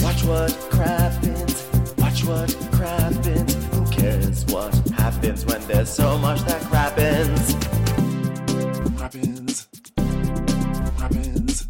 Watch what crappens, watch what crappens. Who cares what happens when there's so much that crappens? Crappens, crappens,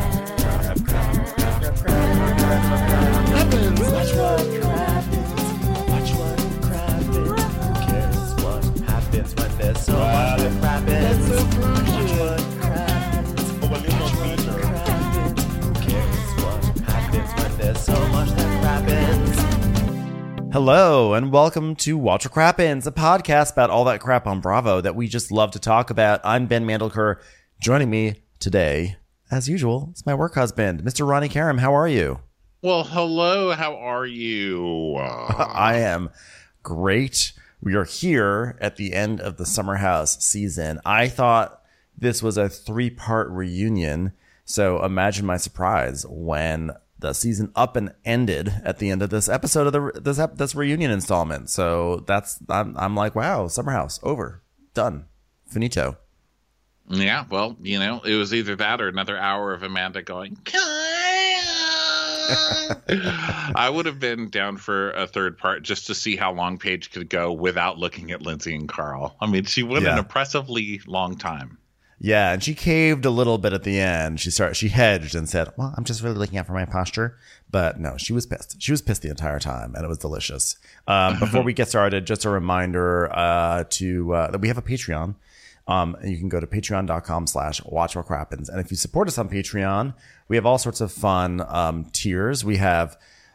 crappens. Watch what crappens, watch what crappens. Who cares what happens when there's so much that crappens? Watch what crappens, watch what crappens. Who cares what happens when there's so much that crappens? Hello, and welcome to Watch What Crappens, a podcast about all that crap on Bravo that we just love to talk about. I'm Ben Mandelker. Joining me today, as usual, is my work husband, Mr. Ronnie Karam. How are you? Well, hello. How are you? I am great. We are here at the end of the Summer House season. I thought this was a 3-part reunion, so imagine my surprise when the season up and ended at the end of this episode of this reunion installment. So I'm like, wow, Summer House over, done, finito. Yeah, well, it was either that or another hour of Amanda going, Kyle! I would have been down for a third part just to see how long Paige could go without looking at Lindsay and Carl. I mean, she went an oppressively long time. Yeah, and she caved a little bit at the end. She hedged and said, well, I'm just really looking out for my posture. But no, she was pissed. She was pissed the entire time, and it was delicious. Before we get started, just a reminder that we have a Patreon. You can go to patreon.com/watchwhatcrappens. And if you support us on Patreon, we have all sorts of fun tiers. We have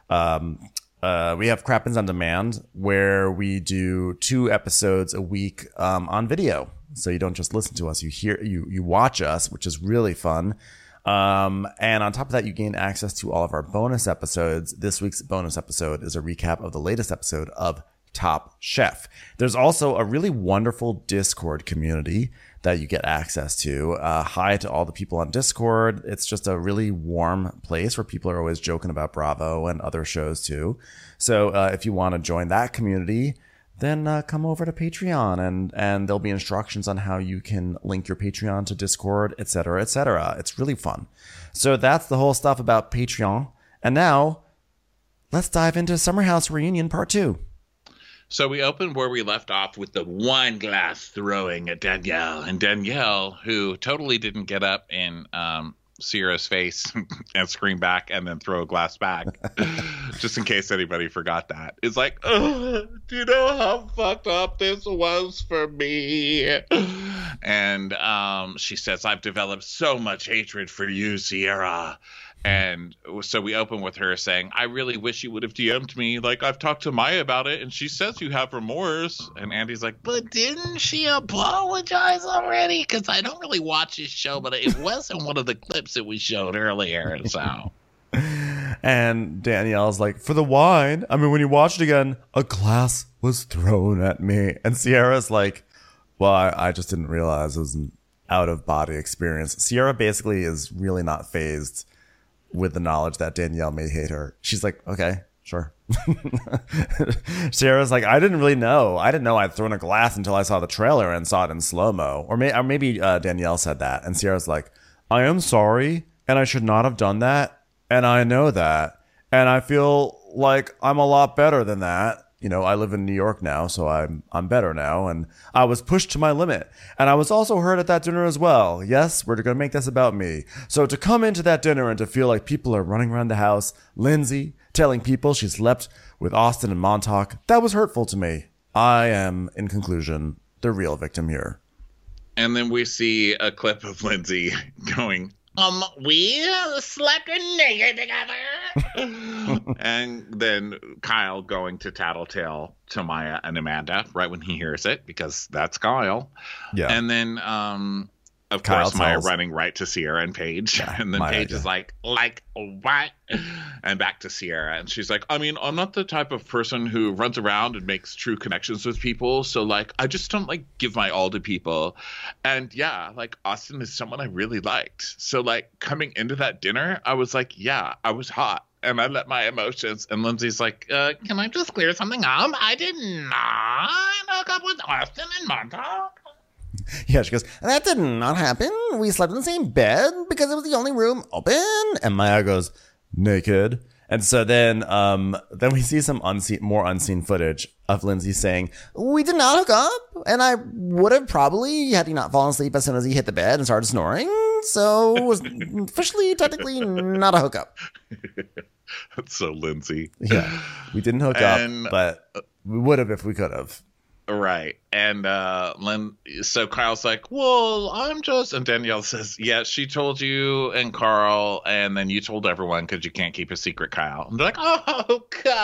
Crappens on Demand, where we do 2 episodes a week on video. So you don't just listen to us, you watch us, which is really fun. And on top of that, you gain access to all of our bonus episodes. This week's bonus episode is a recap of the latest episode of Top Chef. There's also a really wonderful Discord community that you get access to. Hi to all the people on Discord. It's just a really warm place where people are always joking about Bravo and other shows too. So if you want to join that community, then come over to Patreon and there'll be instructions on how you can link your Patreon to Discord, etc., etc. It's really fun. So that's the whole stuff about Patreon. And now let's dive into Summer House Reunion Part 2. So we opened where we left off with the wine glass throwing at Danielle. And Danielle, who totally didn't get up in Sierra's face and scream back and then throw a glass back, just in case anybody forgot that, is like, oh, do you know how fucked up this was for me? And she says, I've developed so much hatred for you, Sierra. And so we open with her saying, I really wish you would have DM'd me. Like, I've talked to Maya about it, and she says you have remorse. And Andy's like, but didn't she apologize already? Because I don't really watch this show, but it was in one of the clips that we showed earlier. So. And Danielle's like, for the wine, I mean, when you watch it again, a glass was thrown at me. And Sierra's like, well, I just didn't realize it was an out-of-body experience. Sierra basically is really not fazed with the knowledge that Danielle may hate her. She's like, okay, sure. Sarah's like, I didn't really know. I didn't know I'd thrown a glass until I saw the trailer and saw it in slow-mo. Or maybe Danielle said that. And Sierra's like, I am sorry, and I should not have done that. And I know that. And I feel like I'm a lot better than that. I live in New York now, so I'm better now. And I was pushed to my limit. And I was also hurt at that dinner as well. Yes, we're going to make this about me. So to come into that dinner and to feel like people are running around the house, Lindsay telling people she slept with Austin and Montauk, that was hurtful to me. I am, in conclusion, the real victim here. And then we see a clip of Lindsay going, we slept naked together. And then Kyle going to tattletale to Maya and Amanda right when he hears it, because that's Kyle. Yeah. And then, of course, Maya running right to Sierra and Paige. Yeah, and then Paige is like, what? And back to Sierra. And she's like, I mean, I'm not the type of person who runs around and makes true connections with people. So, like, I just don't, give my all to people. And, yeah, Austin is someone I really liked. So, coming into that dinner, I was like, yeah, I was hot. And I let my emotions. And Lindsay's like, can I just clear something up? I did not hook up with Austin and Montauk. Yeah, she goes, that did not happen. We slept in the same bed because it was the only room open. And Maya goes, naked. And so then we see some more unseen footage of Lindsay saying, "We did not hook up, and I would have probably had he not fallen asleep as soon as he hit the bed and started snoring. So it was officially, technically not a hookup." That's so Lindsay. Yeah, we didn't hook up, but we would have if we could have. Right. And so Kyle's like, well, and Danielle says, yeah, she told you and Carl, and then you told everyone because you can't keep a secret, Kyle. And they're like, oh,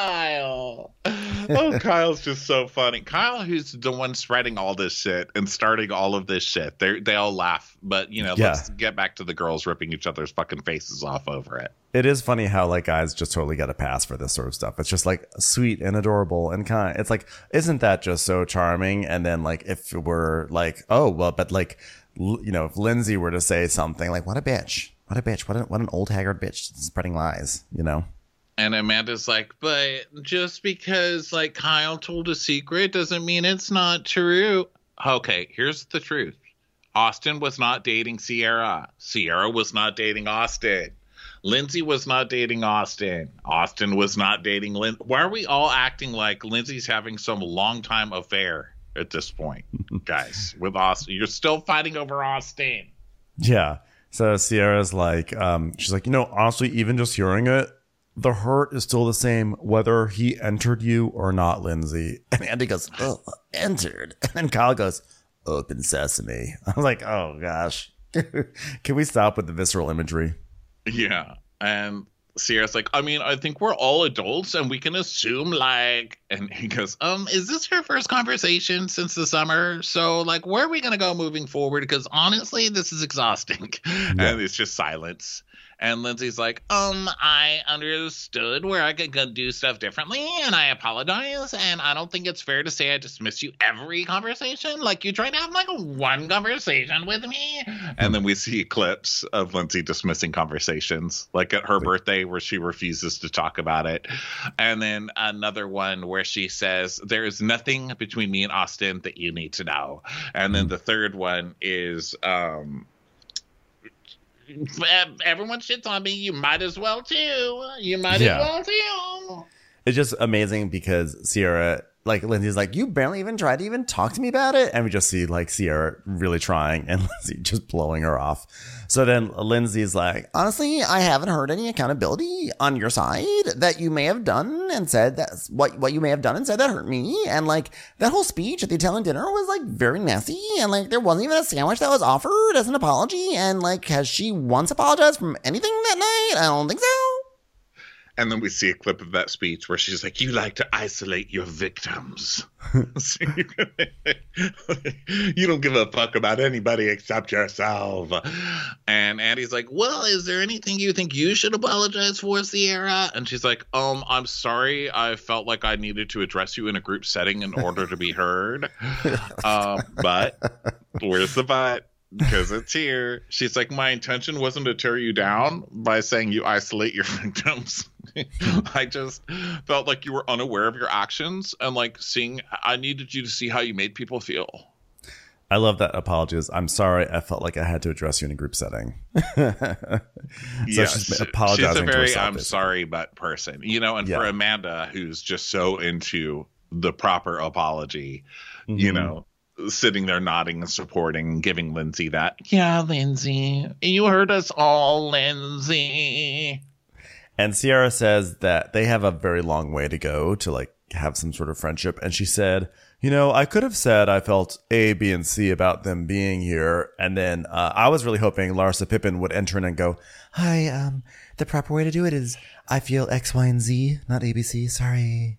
Kyle. Oh, Kyle's just so funny. Kyle, who's the one spreading all this shit and starting all of this shit. They all laugh, but, let's get back to the girls ripping each other's fucking faces off over it. It is funny how like guys just totally get a pass for this sort of stuff. It's just like sweet and adorable and kind of, it's like, isn't that just so charming? And then like, if it were like, oh, well, but like, if Lindsay were to say something like, what a bitch, what an old haggard bitch spreading lies, And Amanda's like, but just because like Kyle told a secret doesn't mean it's not true. Okay, here's the truth. Austin was not dating Sierra. Sierra was not dating Austin. Lindsay was not dating Austin. Austin was not dating Lynn. Why are we all acting like Lindsay's having some long-time affair at this point, guys, with Austin? You're still fighting over Austin. Yeah. So Sierra's like, she's like, honestly, even just hearing it, the hurt is still the same whether he entered you or not, Lindsay. And Andy goes, oh, entered. And then Kyle goes, open sesame. I was like, oh, gosh. Can we stop with the visceral imagery? Yeah. And Sierra's like, I think we're all adults and we can assume like, and he goes, is this your first conversation since the summer? So like, where are we going to go moving forward? Because honestly, this is exhausting. Yeah. And it's just silence. And Lindsay's like, I understood where I could go do stuff differently, and I apologize, and I don't think it's fair to say I dismiss you every conversation. Like, you try to have, like, one conversation with me. And then we see clips of Lindsay dismissing conversations, like at her birthday where she refuses to talk about it. And then another one where she says, there is nothing between me and Austin that you need to know. And then the third one is... everyone shits on me. You might as well too. It's just amazing because Sierra, like Lindsay's like, you barely even tried to even talk to me about it. And we just see like Sierra really trying and Lindsay just blowing her off. So then Lindsay's like, honestly, I haven't heard any accountability on your side that you may have done and said that's what you may have done and said that hurt me. And like that whole speech at the Italian dinner was like very messy. And like there wasn't even a sandwich that was offered as an apology. And like, has she once apologized from anything that night? I don't think so. And then we see a clip of that speech where she's like, you like to isolate your victims. You don't give a fuck about anybody except yourself. And Andy's like, well, is there anything you think you should apologize for, Sierra? And she's like, I'm sorry. I felt like I needed to address you in a group setting in order to be heard. But where's the but? Because it's here. She's like, my intention wasn't to tear you down by saying you isolate your victims. I just felt like you were unaware of your actions and like I needed you to see how you made people feel. I love that apology is, I'm sorry, I felt like I had to address you in a group setting. She's apologizing. She's a very I'm sorry but person, and for Amanda, who's just so into the proper apology, sitting there nodding and supporting, giving Lindsay that, yeah, Lindsay, you hurt us all, Lindsay. And Sierra says that they have a very long way to go to like have some sort of friendship. And she said, I could have said I felt A, B, and C about them being here. And then I was really hoping Larsa Pippen would enter in and go, hi, the proper way to do it is I feel X, Y, and Z, not A, B, C. Sorry.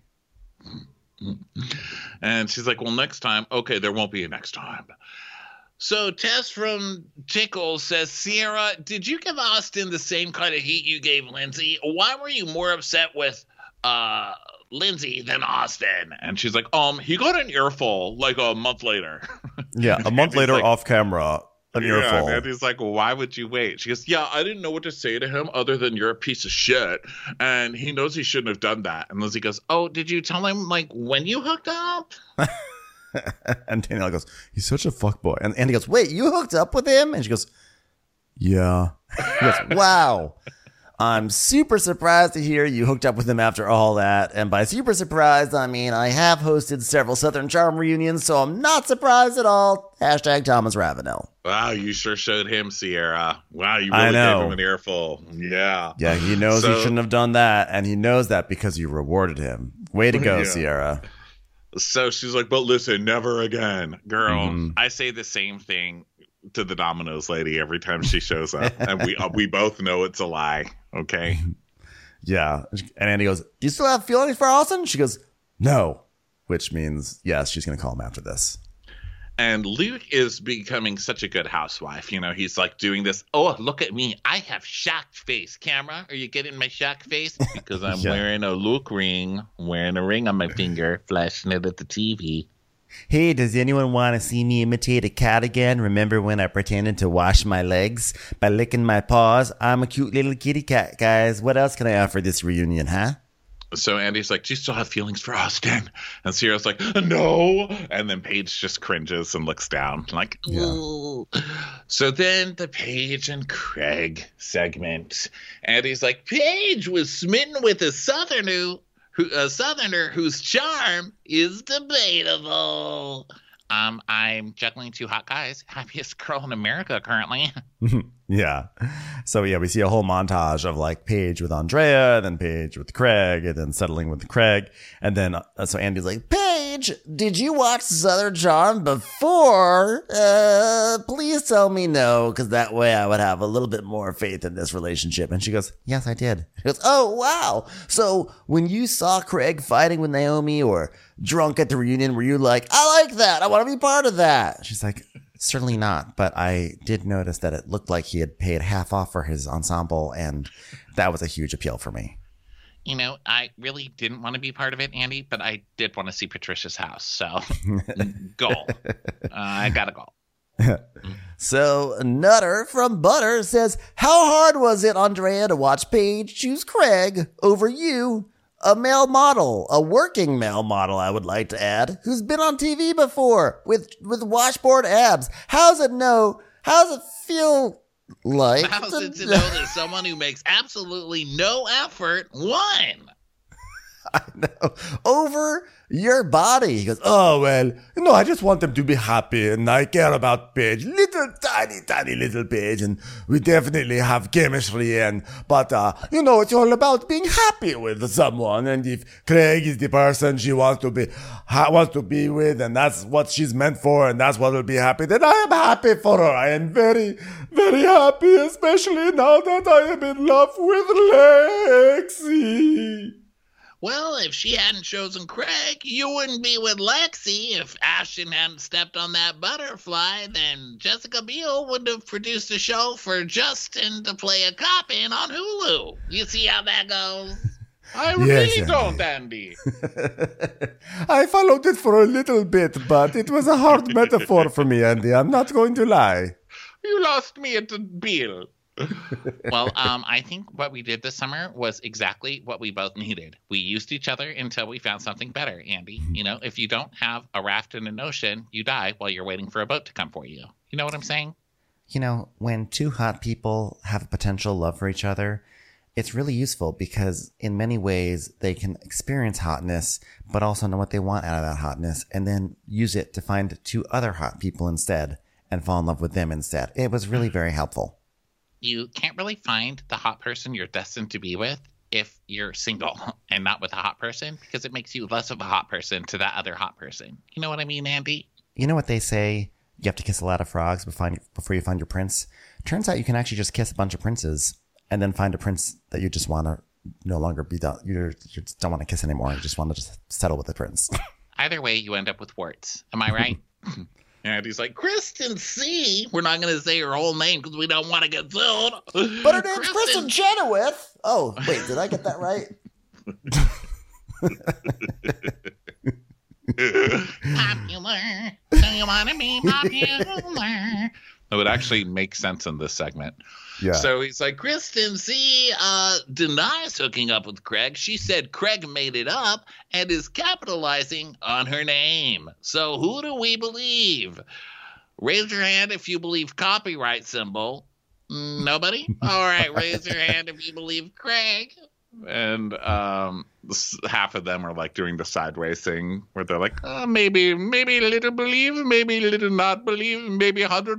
And she's like, well, next time. Okay, there won't be a next time. So Tess from Tickle says, Sierra, did you give Austin the same kind of heat you gave Lindsay? Why were you more upset with Lindsay than Austin? And she's like, he got an earful like a month later. Yeah, a month later like, off camera. An earful. And he's like, well, why would you wait? She goes, yeah, I didn't know what to say to him other than you're a piece of shit. And he knows he shouldn't have done that. And Lindsay goes, oh, did you tell him like when you hooked up? And Danielle goes, he's such a fuckboy. And Andy goes, wait, you hooked up with him? And she goes, yeah. He goes, wow. I'm super surprised to hear you hooked up with him after all that. And by super surprised, I mean I have hosted several Southern Charm reunions, so I'm not surprised at all. Hashtag Thomas Ravenel. Wow, you sure showed him, Sierra. Wow, you really gave him an earful. Yeah. Yeah, he knows he shouldn't have done that, and he knows that because you rewarded him. Way to go, Sierra. So she's like, but listen, never again. Girl, I say the same thing to the Domino's lady every time she shows up. And we both know it's a lie, okay? Yeah. And Andy goes, do you still have feelings for Austin? She goes, no. Which means, yes, she's going to call him after this. And Luke is becoming such a good housewife. You know, he's like doing this. Oh, look at me. I have shocked face. Camera, are you getting my shocked face? Because I'm wearing a Luke ring. I'm wearing a ring on my finger, flashing it at the TV. Hey, does anyone want to see me imitate a cat again? Remember when I pretended to wash my legs by licking my paws? I'm a cute little kitty cat, guys. What else can I offer this reunion, huh? So Andy's like, do you still have feelings for Austin? And Sierra's like, no. And then Paige just cringes and looks down like, ooh. Yeah. So then the Paige and Craig segment. Andy's like, Paige was smitten with a Southerner whose charm is debatable. I'm juggling two hot guys. Happiest girl in America currently. Yeah. So yeah, we see a whole montage of like Paige with Andrea, then Paige with Craig, and then settling with Craig. And then so Andy's like, Paige, did you watch Southern Charm before? Please tell me no, because that way I would have a little bit more faith in this relationship. And she goes, yes, I did. She goes, oh, wow. So when you saw Craig fighting with Naomi or drunk at the reunion, were you like, I like that, I want to be part of that? She's like, certainly not, but I did notice that it looked like he had paid half off for his ensemble, and that was a huge appeal for me. You know, I really didn't want to be part of it, Andy, but I did want to see Patricia's house, so goal. I got a goal. So Nutter from Butter says, how hard was it, Andrea, to watch Paige choose Craig over you? A male model, a working male model, I would like to add, who's been on TV before with washboard abs. How's it feel like? How's it to know that someone who makes absolutely no effort won? I know. Over your body. He goes, oh, well, I just want them to be happy, and I care about Paige. Little, tiny little Paige, and we definitely have chemistry, but it's all about being happy with someone, and if Craig is the person she wants to be with, and that's what she's meant for, and that's what will be happy, then I am happy for her. I am very, very happy, especially now that I am in love with Lexi. Well, if she hadn't chosen Craig, you wouldn't be with Lexi. If Ashton hadn't stepped on that butterfly, then Jessica Biel would have produced a show for Justin to play a cop in on Hulu. You see how that goes? I really don't, Andy. I followed it for a little bit, but it was a hard metaphor for me, Andy. I'm not going to lie. You lost me at the Biel. Well, I think what we did this summer was exactly what we both needed. We used each other until we found something better, Andy. If you don't have a raft in an ocean, you die while you're waiting for a boat to come for you. You know what I'm saying? When two hot people have a potential love for each other, it's really useful because in many ways they can experience hotness, but also know what they want out of that hotness and then use it to find two other hot people instead and fall in love with them instead. It was really very helpful. You can't really find the hot person you're destined to be with if you're single and not with a hot person, because it makes you less of a hot person to that other hot person. You know what I mean, Andy? You know what they say? You have to kiss a lot of frogs before you find your prince. Turns out you can actually just kiss a bunch of princes and then find a prince that you just want to no longer be done. You just don't want to kiss anymore. You just want to just settle with the prince. Either way, you end up with warts. Am I right? And he's like, Kristen C. We're not going to say her whole name because we don't want to get sued. But her name's Kristen Chenoweth. Oh, wait, did I get that right? Popular. So you want to be popular. It would actually make sense in this segment. Yeah. So he's like, Kristen C. denies hooking up with Craig. She said Craig made it up and is capitalizing on her name. So who do we believe? Raise your hand if you believe copyright symbol. Nobody? All right, raise your hand if you believe Craig. And half of them are like doing the sideways thing where they're like, maybe a little believe, maybe a little not believe, maybe 100%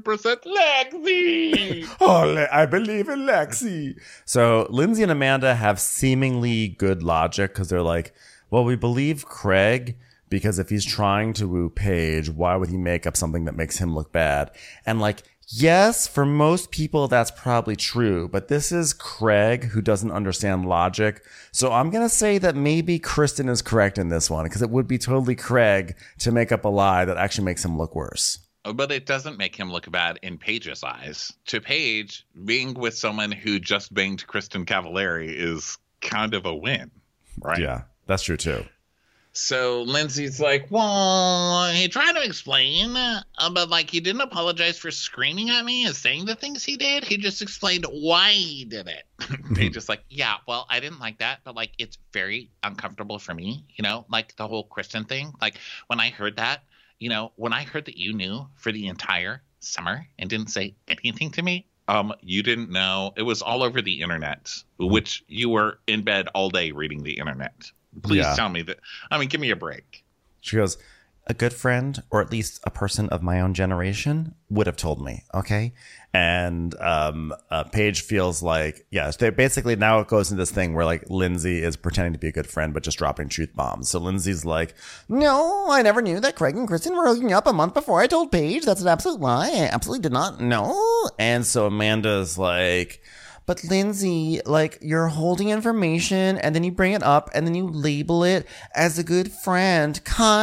Lexi. I believe in Lexi. So Lindsay and Amanda have seemingly good logic because they're like, well, we believe Craig because if he's trying to woo Paige, why would he make up something that makes him look bad? And like, yes, for most people, that's probably true. But this is Craig who doesn't understand logic. So I'm going to say that maybe Kristen is correct in this one because it would be totally Craig to make up a lie that actually makes him look worse. But it doesn't make him look bad in Paige's eyes. To Paige, being with someone who just banged Kristen Cavallari is kind of a win, right? Yeah, that's true too. So Lindsay's like, well, he tried to explain, but like he didn't apologize for screaming at me and saying the things he did. He just explained why he did it. Paige is like, yeah, well, I didn't like that, but like it's very uncomfortable for me, you know, like the whole Kristen thing. Like when I heard that, you know, when I heard that you knew for the entire summer and didn't say anything to me, you didn't know. It was all over the internet, which you were in bed all day reading the internet. Please tell me that. I mean, give me a break. She goes, a good friend, or at least a person of my own generation, would have told me. Okay. And Paige feels like, they basically now it goes into this thing where like Lindsay is pretending to be a good friend, but just dropping truth bombs. So Lindsay's like, no, I never knew that Craig and Kristen were hooking up a month before I told Paige. That's an absolute lie. I absolutely did not know. And so Amanda's like, but Lindsay, like, you're holding information and then you bring it up and then you label it as a good friend.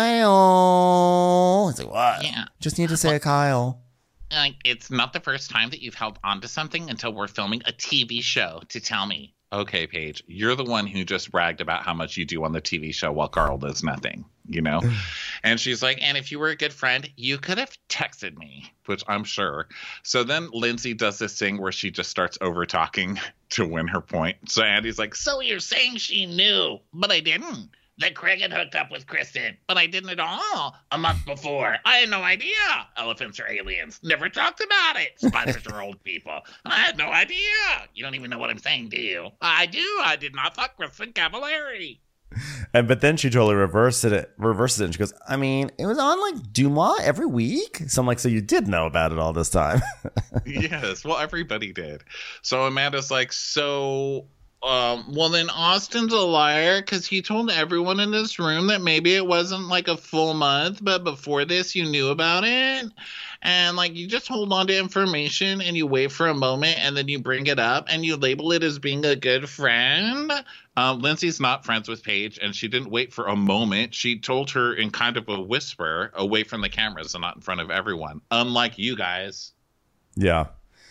Kyle. It's like, what? Yeah. Just need to say Kyle. Like, it's not the first time that you've held on to something until we're filming a TV show to tell me. Okay, Paige, you're the one who just bragged about how much you do on the TV show while Carl does nothing, you know? And she's like, and if you were a good friend, you could have texted me, which I'm sure. So then Lindsay does this thing where she just starts over talking to win her point. So Andy's like, so you're saying she knew, but I didn't. That Craig had hooked up with Kristen, but I didn't at all a month before. I had no idea. Elephants are aliens. Never talked about it. Spiders are old people. I had no idea. You don't even know what I'm saying, do you? I do. I did not fuck Kristen Cavallari. But then she totally reverses it and she goes, I mean, it was on like Dumois every week. So I'm like, so you did know about it all this time. Yes, well, everybody did. So Amanda's like, so... well, then Austin's a liar because he told everyone in this room that maybe it wasn't like a full month, but before this you knew about it. And like you just hold on to information and you wait for a moment and then you bring it up and you label it as being a good friend. Lindsay's not friends with Paige and she didn't wait for a moment. She told her in kind of a whisper away from the cameras and not in front of everyone. Unlike you guys. Yeah.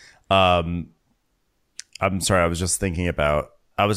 I'm sorry. I was just thinking about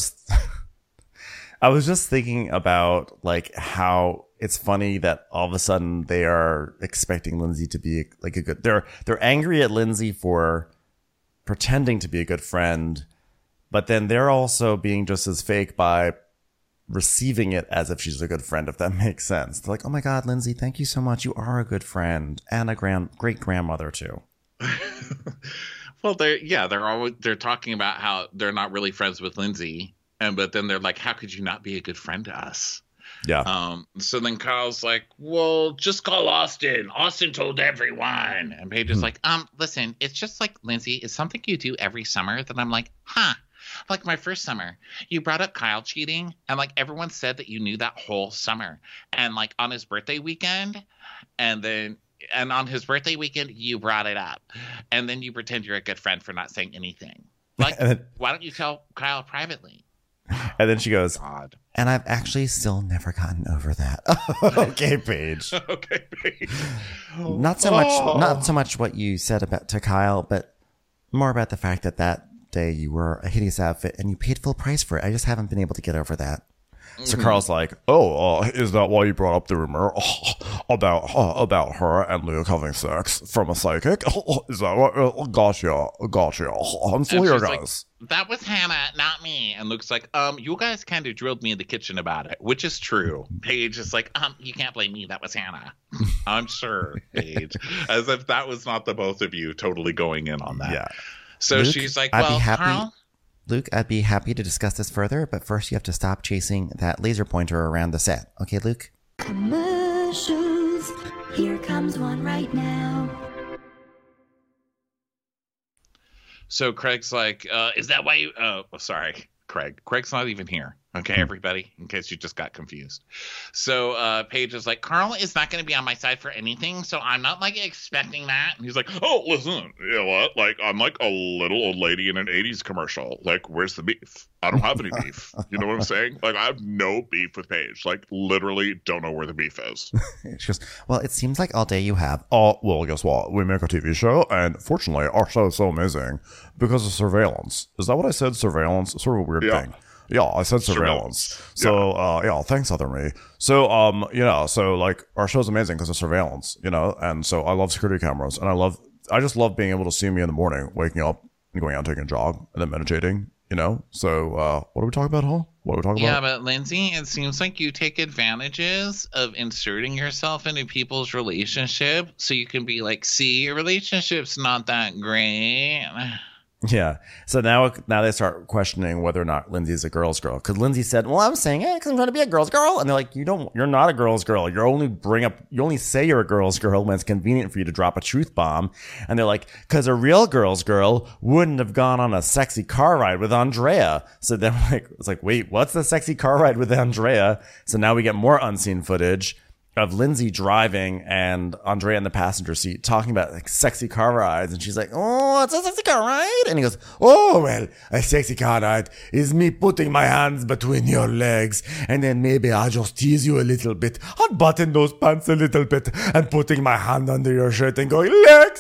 like how it's funny that all of a sudden they are expecting Lindsay to be like a good, they're angry at Lindsay for pretending to be a good friend, but then they're also being just as fake by receiving it as if she's a good friend, if that makes sense. They're like, oh my God, Lindsay, thank you so much. You are a good friend and a great grandmother too. Well, they're talking about how they're not really friends with Lindsay, but then they're like, how could you not be a good friend to us? Yeah. So then Kyle's like, well, just call Austin. Austin told everyone. And Paige is like, listen, it's just like, Lindsay, it's something you do every summer that I'm like, huh. Like my first summer, you brought up Kyle cheating, and like everyone said that you knew that whole summer. And like on his birthday weekend, and on his birthday weekend, you brought it up. And then you pretend you're a good friend for not saying anything. Like, why don't you tell Kyle privately? And then she goes, God. And I've actually still never gotten over that. Okay, Paige. Okay, Paige. Not so much what you said to Kyle, but more about the fact that day you wore a hideous outfit and you paid full price for it. I just haven't been able to get over that. So Carl's like, is that why you brought up the rumor about her and Luke having sex from a psychic? Is that what? Gotcha. I'm still here, guys. Like, that was Hannah, not me. And Luke's like, you guys kind of drilled me in the kitchen about it, which is true. Paige is like, you can't blame me. That was Hannah. I'm sure, Paige. As if that was not the both of you totally going in on that. Yeah. So Luke, she's like, I'd well, be happy. Carl. Luke, I'd be happy to discuss this further, but first you have to stop chasing that laser pointer around the set. Okay, Luke? Commercials. Here comes one right now. So Craig's like, is that why you... Oh, sorry, Craig. Craig's not even here. Okay, everybody, in case you just got confused. So Paige is like, Carl is not going to be on my side for anything, so I'm not, like, expecting that. And he's like, oh, listen, you know what? Like, I'm like a little old lady in an 80s commercial. Like, where's the beef? I don't have any beef. You know what I'm saying? Like, I have no beef with Paige. Like, literally don't know where the beef is. She goes, well, it seems like all day you have. Oh, well, guess what? We make a TV show, and fortunately, our show is so amazing because of surveillance. Is that what I said? Surveillance? Sort of a weird thing. Yeah, I said surveillance. So, thanks, Other Me. So, so like our show's amazing because of surveillance, and so I love security cameras, and I just love being able to see me in the morning, waking up and going out and taking a jog and then meditating, So, what are we talking about, huh? What are we talking about? Yeah, but Lindsay, it seems like you take advantages of inserting yourself into people's relationship so you can be like, see, your relationship's not that great. Yeah. So now they start questioning whether or not Lindsay's a girl's girl. Because Lindsay said, well, I'm saying it because I'm trying to be a girl's girl. And they're like, you're not a girl's girl. You only say you're a girl's girl when it's convenient for you to drop a truth bomb. And they're like, because a real girl's girl wouldn't have gone on a sexy car ride with Andrea. So then it's like, wait, what's the sexy car ride with Andrea? So now we get more unseen footage of Lindsay driving and Andrea in the passenger seat talking about like sexy car rides. And she's like, oh, it's a sexy car ride. And he goes, oh, well, a sexy car ride is me putting my hands between your legs. And then maybe I'll just tease you a little bit, unbutton those pants a little bit and putting my hand under your shirt and going,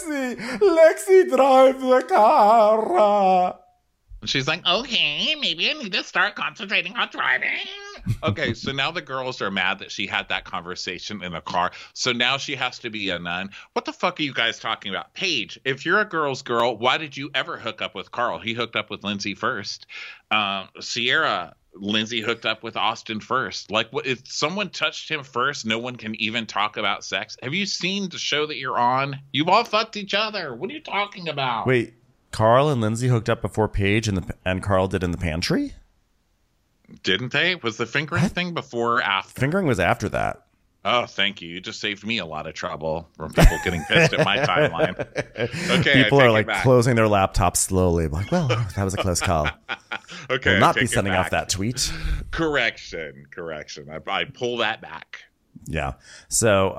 Lexi, drive the car. She's like, okay, maybe I need to start concentrating on driving. Okay, so now the girls are mad that she had that conversation in a car. So now she has to be a nun. What the fuck are you guys talking about? Paige, if you're a girl's girl, why did you ever hook up with Carl? He hooked up with Lindsay first. Sierra, Lindsay hooked up with Austin first. Like, what if someone touched him first, no one can even talk about sex? Have you seen the show that you're on? You've all fucked each other. What are you talking about? Wait, Carl and Lindsay hooked up before Paige and Carl did in the pantry? Didn't they? Was the fingering thing before or after? Fingering was after that. Oh, thank you. You just saved me a lot of trouble from people getting pissed at my timeline. Okay, people are like closing their laptops slowly. Like, well, that was a close call. Okay, we'll not be sending off that tweet. Correction. I pull that back. Yeah. So,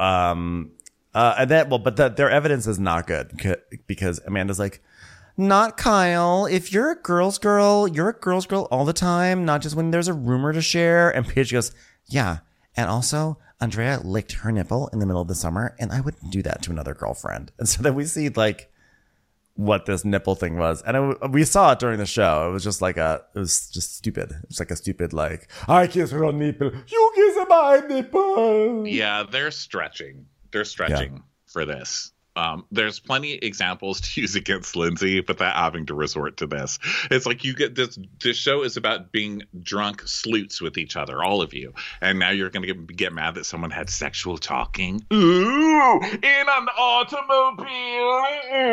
their evidence is not good because Amanda's like, not Kyle. If you're a girl's girl, you're a girl's girl all the time, not just when there's a rumor to share. And Paige goes, yeah. And also, Andrea licked her nipple in the middle of the summer, and I wouldn't do that to another girlfriend. And so then we see like what this nipple thing was, and we saw it during the show. It was just stupid. It was like a stupid like, I kiss her on nipple, you kiss my nipple. Yeah, they're stretching. For this. There's plenty examples to use against Lindsay, but that having to resort to this. It's like you get this show is about being drunk sleuths with each other, all of you. And now you're going to get mad that someone had sexual talking. Ooh, in an automobile.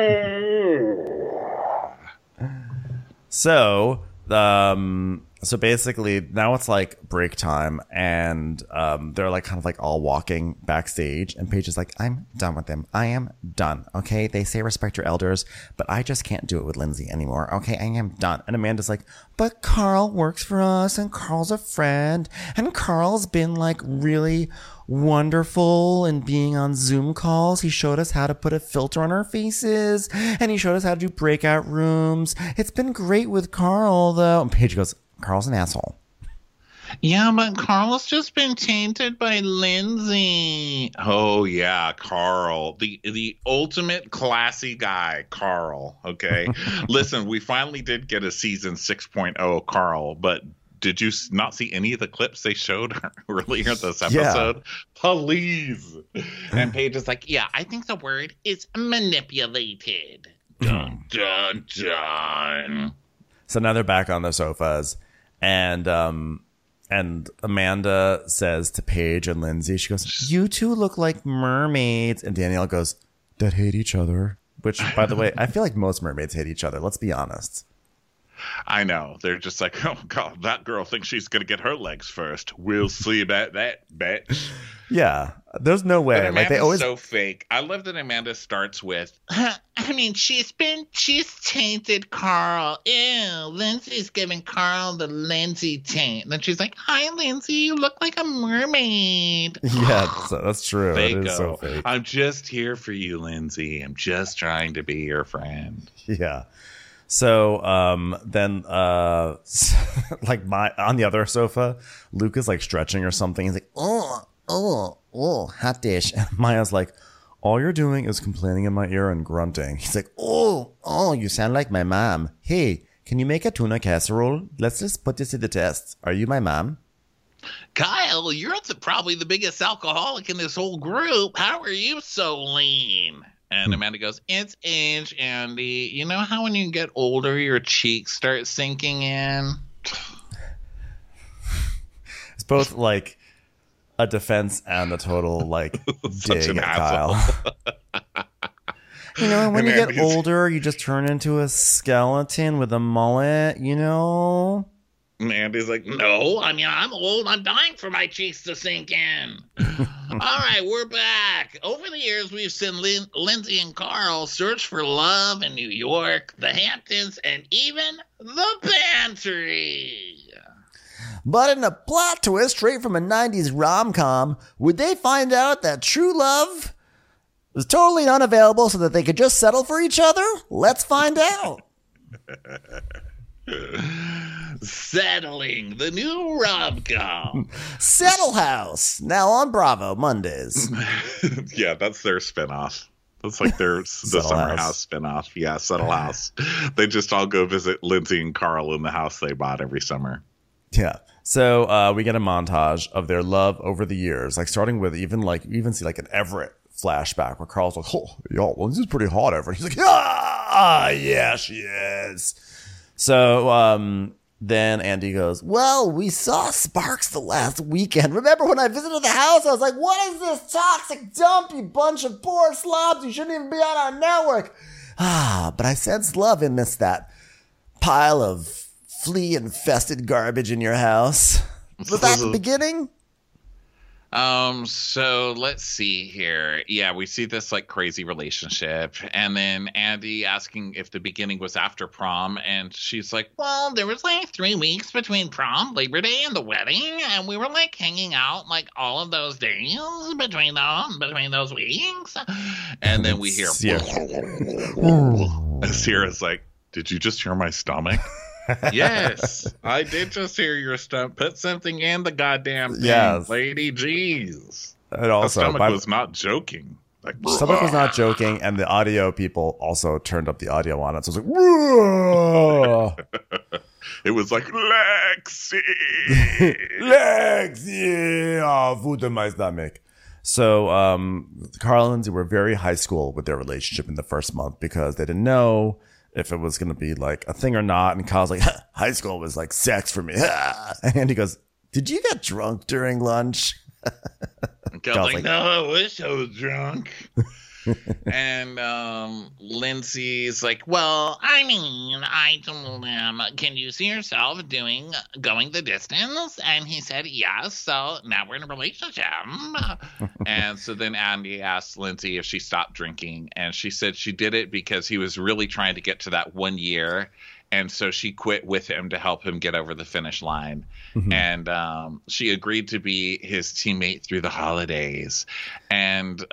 So basically now it's like break time, and they're like kind of like all walking backstage, and Paige is like, I'm done with them. I am done. Okay. They say respect your elders, but I just can't do it with Lindsay anymore. Okay. I am done. And Amanda's like, but Carl works for us, and Carl's a friend, and Carl's been like really wonderful and being on Zoom calls. He showed us how to put a filter on our faces, and he showed us how to do breakout rooms. It's been great with Carl though. And Paige goes, Carl's an asshole. Yeah, but Carl's just been tainted by Lindsay. Oh yeah, Carl, the ultimate classy guy, Carl. Okay, listen, we finally did get a season 6.0 Carl, but did you not see any of the clips they showed earlier this episode? Yeah. Please. And Paige is like, yeah, I think the word is manipulated. Dun dun dun. So now they're back on the sofas, and Amanda says to Paige and Lindsay, she goes, you two look like mermaids. And Danielle goes, that hate each other. Which, by the way, I feel like most mermaids hate each other. Let's be honest. I know. They're just like, oh, God, that girl thinks she's going to get her legs first. We'll see about that, bitch. Yeah, there's no way. But Like they Amanda's always. so fake. I love that Amanda starts with, I mean, she's tainted Carl. Ew, Lindsay's giving Carl the Lindsay taint. Then she's like, hi, Lindsay, you look like a mermaid. Yeah, that's true. It is so Fake-o. fake. I'm just here for you, Lindsay. I'm just trying to be your friend. Yeah. So then like on the other sofa, Luke is like stretching or something. He's like, oh, hot dish. And Maya's like, all you're doing is complaining in my ear and grunting. He's like, oh, you sound like my mom. Hey, can you make a tuna casserole? Let's just put this to the test. Are you my mom? Kyle, you're probably the biggest alcoholic in this whole group. How are you so lean? And Amanda goes, it's age, Andy. You know how when you get older, your cheeks start sinking in? It's both like a defense and a total like Such dig an at Kyle. You know, when And you get Andy's- older, you just turn into a skeleton with a mullet, you know? And Andy's like, no, I mean, I'm old. I'm dying for my cheeks to sink in. All right, we're back. Over the years, we've seen Lindsay and Carl search for love in New York, the Hamptons, and even the Pantry. But in a plot twist straight from a 90s rom-com, would they find out that true love was totally unavailable so that they could just settle for each other? Let's find out. Settling, the new rom-com. Settle House, now on Bravo, Mondays. Yeah, that's their spinoff. That's like their the Settle Summer House. House spinoff. Yeah, Settle House. They just all go visit Lindsay and Carl in the house they bought every summer. Yeah. So we get a montage of their love over the years, like starting with even see like an Everett flashback where Carl's like, oh, yo, Lindsay's pretty hot, Everett. He's like, yeah, she is. So then Andy goes, well, we saw Sparks the last weekend. Remember when I visited the house? I was like, what is this toxic dump, you bunch of poor slobs? You shouldn't even be on our network. But I sensed love amidst that pile of flea-infested garbage in your house. Was that the beginning? So let's see here. Yeah, we see this like crazy relationship, and then Andy asking if the beginning was after prom, and she's like, well, there was like 3 weeks between prom, Labor Day, and the wedding, and we were like hanging out like all of those days between those weeks. And then we hear Sierra's like, did you just hear my stomach? Yes, I did just hear your stomach. Put something in the goddamn thing, Yes. lady. Jeez. And The also, stomach was not joking. Like, Stomach was not joking, and the audio people also turned up the audio on it. So it was like, it was like Lexi. legs, yeah, food in my stomach. So Carl and Lindsay were very high school with their relationship in the first month because they didn't know if it was going to be like a thing or not. And Kyle's like, high school was like sex for me. And he goes, did you get drunk during lunch? Kyle's like, no, I wish I was drunk. And Lindsay's like, well, I mean, I told him, can you see yourself going the distance? And he said yes, so now we're in a relationship. And so then Andy asked Lindsay if she stopped drinking, and she said she did it because he was really trying to get to that 1 year. And so she quit with him to help him get over the finish line. Mm-hmm. And she agreed to be his teammate through the holidays. And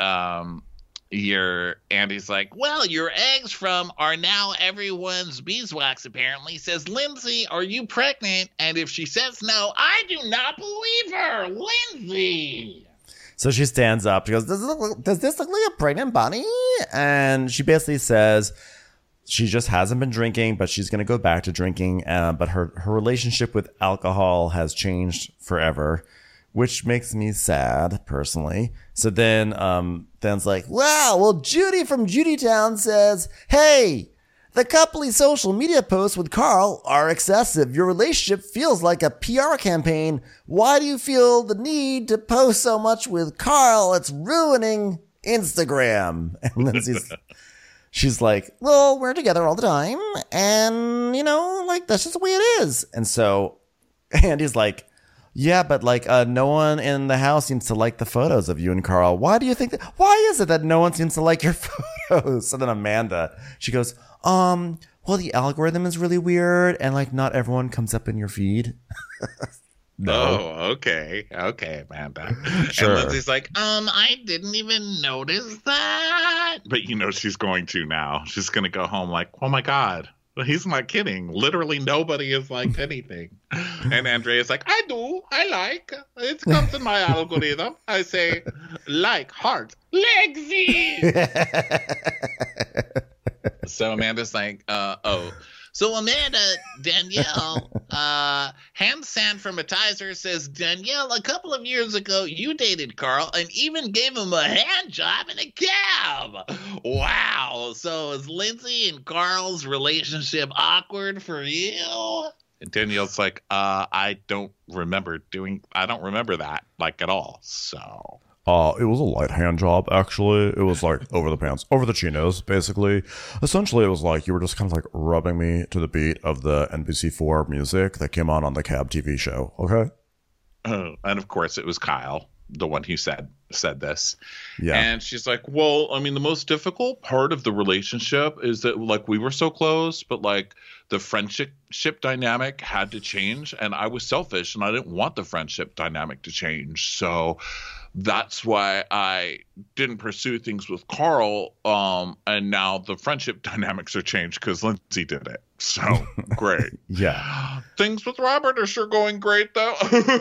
Andy's like, well, your eggs from are now everyone's beeswax, apparently. Says, Lindsay, are you pregnant? And if she says no, I do not believe her. Lindsay. So she stands up. She goes, does this look like a pregnant bunny? And she basically says she just hasn't been drinking, but she's going to go back to drinking. But her relationship with alcohol has changed forever, which makes me sad personally. So then Dan's like, wow, well, Judy from Judytown says, hey, the coupley social media posts with Carl are excessive. Your relationship feels like a PR campaign. Why do you feel the need to post so much with Carl? It's ruining Instagram. And Lindsay's she's like, well, we're together all the time. And, you know, like, that's just the way it is. And so Andy's like, yeah, but like no one in the house seems to like the photos of you and Carl. Why do you think that? Why is it that no one seems to like your photos? So then Amanda, she goes, well, the algorithm is really weird and like not everyone comes up in your feed. No. Oh, okay, Amanda. Sure. And Lindsay's like, I didn't even notice that. But you know she's going to now. She's gonna go home like, oh my God. He's not kidding. Literally nobody has liked anything. And Andrea's like, I do. I like. It comes in my algorithm. I say, like, heart, Lexi. So Amanda's like, oh. So Amanda, Danielle, Ham Sanformatizer says, Danielle, a couple of years ago, you dated Carl and even gave him a hand job in a cab. Wow. So is Lindsay and Carl's relationship awkward for you? And Danielle's like, I don't remember that, like, at all. So... It was a light hand job, actually. It was like over the pants, over the chinos, basically. Essentially, it was like you were just kind of like rubbing me to the beat of the NBC4 music that came on the Cab TV show, okay? And of course, it was Kyle, the one who said this. Yeah. And she's like, well, I mean, the most difficult part of the relationship is that, like, we were so close, but, like, the friendship dynamic had to change. And I was selfish, and I didn't want the friendship dynamic to change. So... that's why I didn't pursue things with Carl, and now the friendship dynamics are changed because Lindsay did it. So, great. Yeah. Things with Robert are sure going great, though.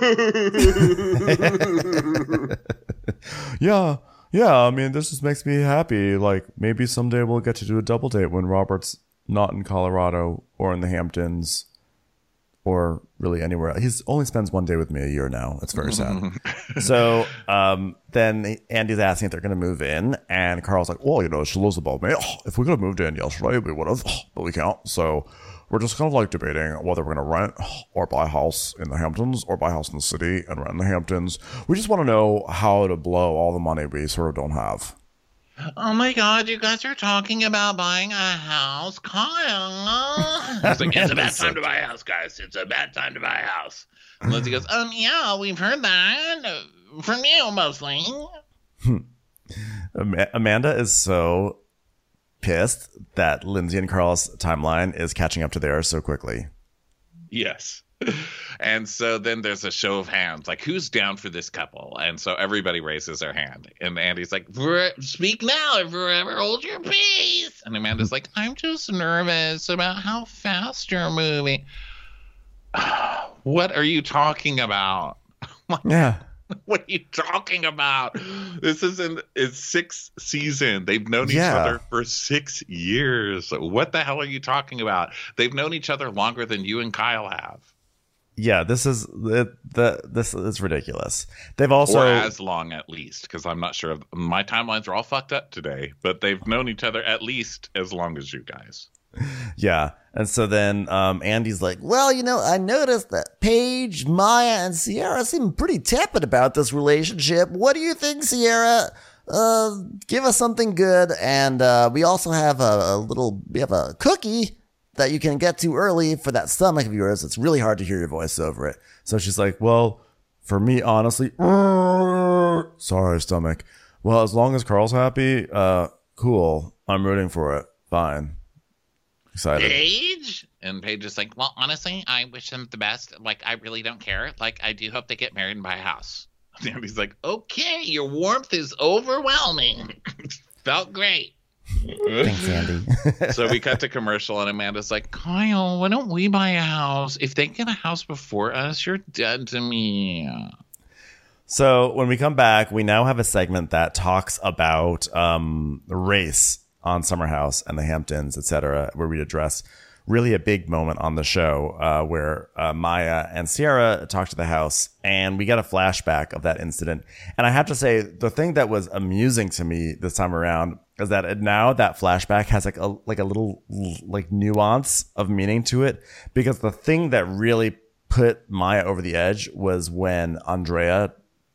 Yeah. I mean, this just makes me happy. Like, maybe someday we'll get to do a double date when Robert's not in Colorado or in the Hamptons. Or really anywhere. He only spends one day with me a year now. It's very sad. So then Andy's asking if they're going to move in. And Carl's like, well, you know, she lives above me. If we could have moved in yesterday, we would have. But we can't. So we're just kind of like debating whether we're going to rent or buy a house in the Hamptons or buy a house in the city and rent in the Hamptons. We just want to know how to blow all the money we sort of don't have. Oh my God, you guys are talking about buying a house, Kyle. It's like, it's a bad time to buy a house, guys. It's a bad time to buy a house. And Lindsay goes, yeah, we've heard that from you mostly. Amanda is so pissed that Lindsay and Carl's timeline is catching up to theirs so quickly. Yes. And so then there's a show of hands, like, who's down for this couple? And so everybody raises their hand. And Andy's like, speak now and forever hold your peace. And Amanda's like, I'm just nervous about how fast you're moving. What are you talking about? Yeah. What are you talking about? This is it's sixth season. They've known each other for 6 years. What the hell are you talking about? They've known each other longer than you and Kyle have. Yeah, this is ridiculous. They've also, or as long at least, because I'm not sure. My timelines are all fucked up today, but they've known each other at least as long as you guys. Yeah, and so then Andy's like, well, you know, I noticed that Paige, Maya, and Sierra seem pretty tepid about this relationship. What do you think, Sierra? Give us something good, and we also have we have a cookie that you can get to early for that stomach of yours. It's really hard to hear your voice over it. So she's like, well, for me, honestly, sorry, stomach. Well, as long as Carl's happy, cool. I'm rooting for it. Fine. Excited. Paige? And Paige is like, well, honestly, I wish them the best. Like, I really don't care. Like, I do hope they get married and buy a house. And he's like, okay, your warmth is overwhelming. Felt great. Thanks, Andy. So we cut to commercial, and Amanda's like, Kyle, why don't we buy a house? If they get a house before us, you're dead to me. So when we come back, we now have a segment that talks about race on Summer House and the Hamptons, etc., where we address really a big moment on the show where Maya and Sierra talk to the house, and we get a flashback of that incident. And I have to say, the thing that was amusing to me this time around is that now that flashback has like a little like nuance of meaning to it, because the thing that really put Maya over the edge was when Andrea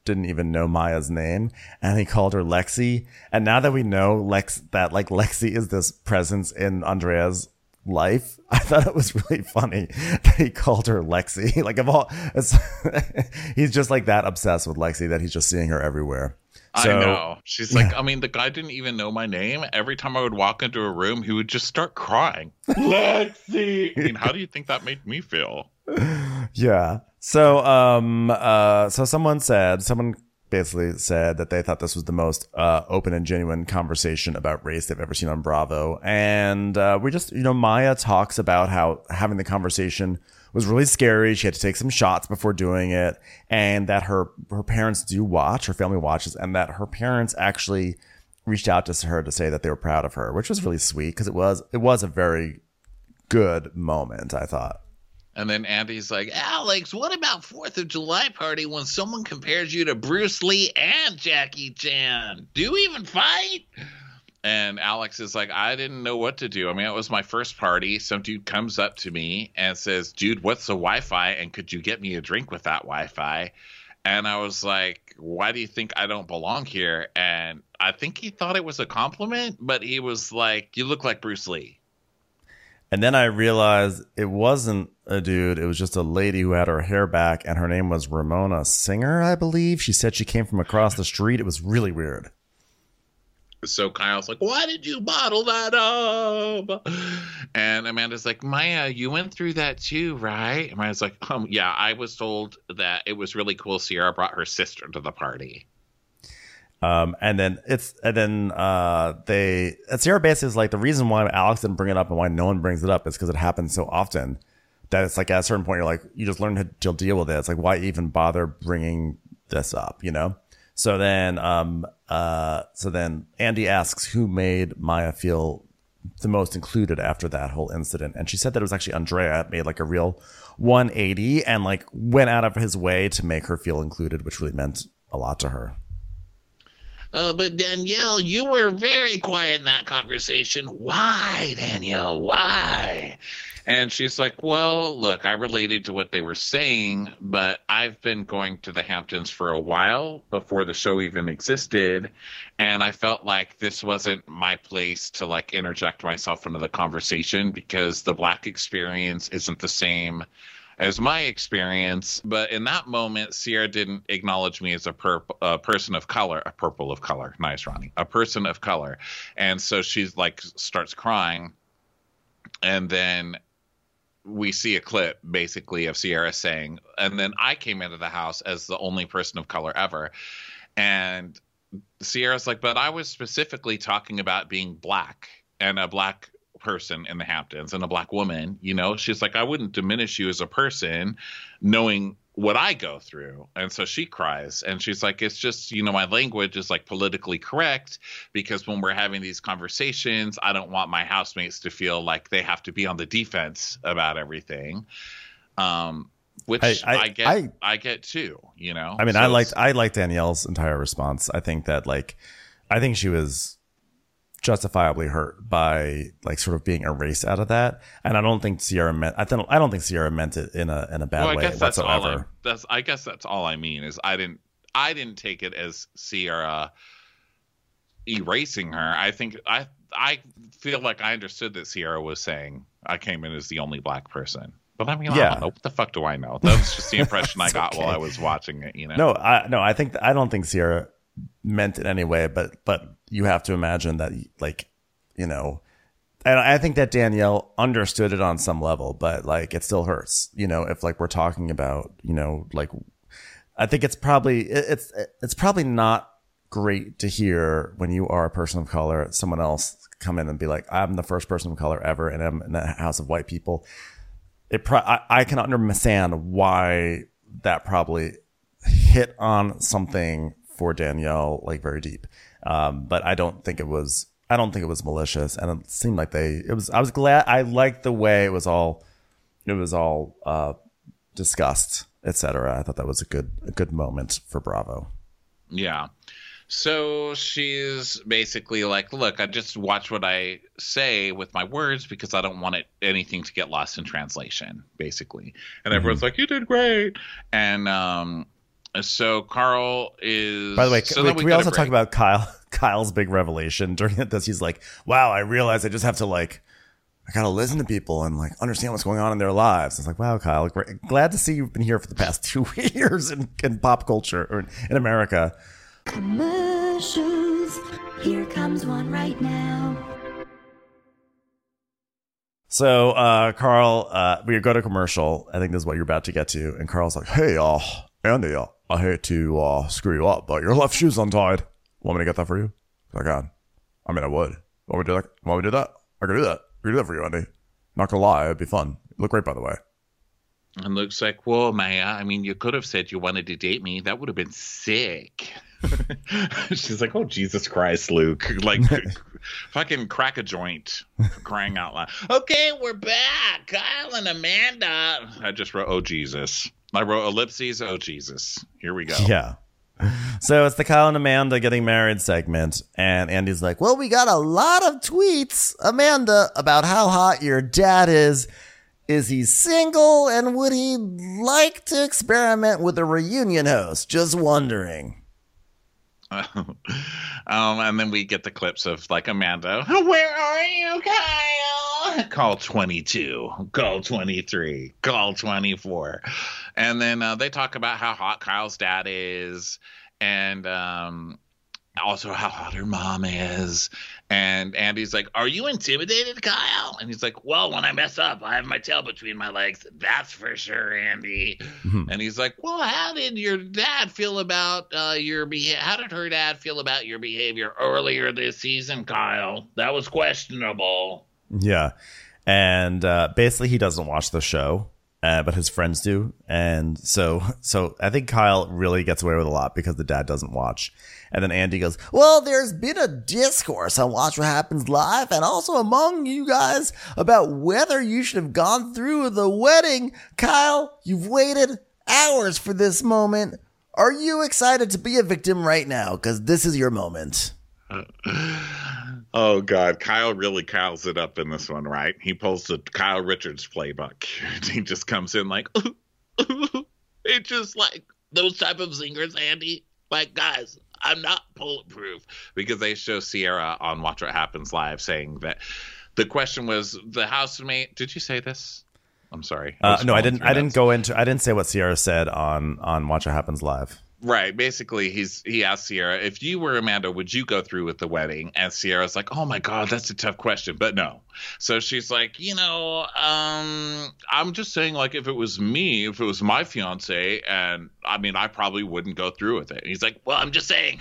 didn't even know Maya's name, and he called her Lexi. And now that we know that like Lexi is this presence in Andrea's life, I thought it was really funny that he called her Lexi. Like, of all, he's just like that obsessed with Lexi that he's just seeing her everywhere. I know. She's like, I mean, the guy didn't even know my name. Every time I would walk into a room, he would just start crying. Lexi! I mean, how do you think that made me feel? Yeah. So, so someone basically said that they thought this was the most open and genuine conversation about race they've ever seen on Bravo. And we just, Maya talks about how having the conversation was really scary. She had to take some shots before doing it, and that her parents do watch, her family watches, and that her parents actually reached out to her to say that they were proud of her, which was really sweet because it was a very good moment, I thought. And then Andy's like, Alex, what about 4th of July party when someone compares you to Bruce Lee and Jackie Chan? Do you even fight? And Alex is like, I didn't know what to do. I mean, it was my first party. Some dude comes up to me and says, dude, what's the Wi-Fi? And could you get me a drink with that Wi-Fi? And I was like, why do you think I don't belong here? And I think he thought it was a compliment, but he was like, you look like Bruce Lee. And then I realized it wasn't a dude. It was just a lady who had her hair back, and her name was Ramona Singer, I believe. She said she came from across the street. It was really weird. So Kyle's like, why did you bottle that up? And Amanda's like, Maya, you went through that too, right? And Maya's like, yeah, I was told that it was really cool. Sierra brought her sister to the party. Sierra basically is like, the reason why Alex didn't bring it up and why no one brings it up is because it happens so often that it's like at a certain point, you're like, you just learn to deal with it. It's like, why even bother bringing this up, So then Andy asks who made Maya feel the most included after that whole incident. And she said that it was actually Andrea made like a real 180 and like went out of his way to make her feel included, which really meant a lot to her. But Danielle, you were very quiet in that conversation. Why, Danielle? Why? And she's like, well, look, I related to what they were saying, but I've been going to the Hamptons for a while before the show even existed. And I felt like this wasn't my place to like interject myself into the conversation because the Black experience isn't the same as my experience. But in that moment, Sierra didn't acknowledge me as a person of color, a purple of color. Nice, Ronnie. A person of color. And so she's like, starts crying. And then we see a clip basically of Sierra saying, and then I came into the house as the only person of color ever. And Sierra's like, but I was specifically talking about being Black and a Black person in the Hamptons and a Black woman, she's like, I wouldn't diminish you as a person knowing what I go through. And so she cries and she's like, it's just, my language is like politically correct because when we're having these conversations, I don't want my housemates to feel like they have to be on the defense about everything. Which I get too, I mean, so I like Danielle's entire response. I think that I think she was justifiably hurt by like sort of being erased out of that, and I don't think Sierra meant it in a bad way whatsoever. I guess that's all I mean is I didn't take it as Sierra erasing her. I think I feel like I understood that Sierra was saying I came in as the only Black person. But I mean, I don't know. What the fuck do I know? That was just the impression I got while I was watching it. No, I don't think Sierra meant it anyway, but you have to imagine that and I think that Danielle understood it on some level, but like it still hurts, if like we're talking about, I think it's probably not great to hear when you are a person of color, someone else come in and be like, I'm the first person of color ever and I'm in a house of white people. I can understand why that probably hit on something for Danielle like very deep, but I don't think it was malicious, and it seemed like I was glad. I liked the way it was all discussed, etc. I thought that was a good moment for Bravo. Yeah. So she's basically like, look, I just watch what I say with my words because I don't want anything to get lost in translation, basically. And everyone's like, you did great. And So Carl is. By the way, so then can we we go also to talk break. about Kyle's big revelation during this? He's like, wow, I realized I just have to I gotta listen to people and understand what's going on in their lives. It's like, wow, Kyle, glad to see you've been here for the past 2 years in pop culture or in America. Commercials. Here comes one right now. So, Carl, we go to commercial. I think this is what you're about to get to. And Carl's like, hey, Andy, I hate to screw you up, but your left shoe's untied. Want me to get that for you? I can. I mean, I would. Want me to do that? I can do that. I can do that for you, Andy. Not gonna lie, it'd be fun. You look great, by the way. And Luke's like, whoa, Maya, I mean, you could have said you wanted to date me. That would have been sick. She's like, oh, Jesus Christ, Luke. Fucking crack a joint, for crying out loud. Okay, we're back. Kyle and Amanda. I just wrote, oh, Jesus. I wrote ellipses, oh, Jesus. Here we go. Yeah. So it's the Kyle and Amanda getting married segment. And Andy's like, well, we got a lot of tweets, Amanda, about how hot your dad is. Is he single? And would he like to experiment with a reunion host? Just wondering. And then we get the clips of Amanda. Where are you, Kyle? Call 22. Call 23. Call 24. And then they talk about how hot Kyle's dad is, and also how hot her mom is. And Andy's like, are you intimidated, Kyle? And he's like, well, when I mess up, I have my tail between my legs. That's for sure, Andy. Mm-hmm. And he's like, well, how did your dad feel about how did her dad feel about your behavior earlier this season, Kyle? That was questionable. Yeah. And basically he doesn't watch the show. But his friends do. And so I think Kyle really gets away with a lot because the dad doesn't watch. And then Andy goes, well, there's been a discourse on Watch What Happens Live and also among you guys about whether you should have gone through the wedding. Kyle, you've waited hours for this moment. Are you excited to be a victim right now? Because this is your moment. Oh, God. Kyle really Kyles it up in this one, right? He pulls the Kyle Richards playbook. He just comes in it's just those type of zingers, Andy. Guys, I'm not bulletproof. Because they show Sierra on Watch What Happens Live saying that the question was the housemate. Did you say this? I'm sorry. No, I didn't say what Sierra said on Watch What Happens Live. Right. Basically, he asked Sierra, if you were Amanda, would you go through with the wedding? And Sierra's like, oh, my God, that's a tough question. But no. So she's like, I'm just saying, if it was me, if it was my fiance, and I mean, I probably wouldn't go through with it. And he's like, well, I'm just saying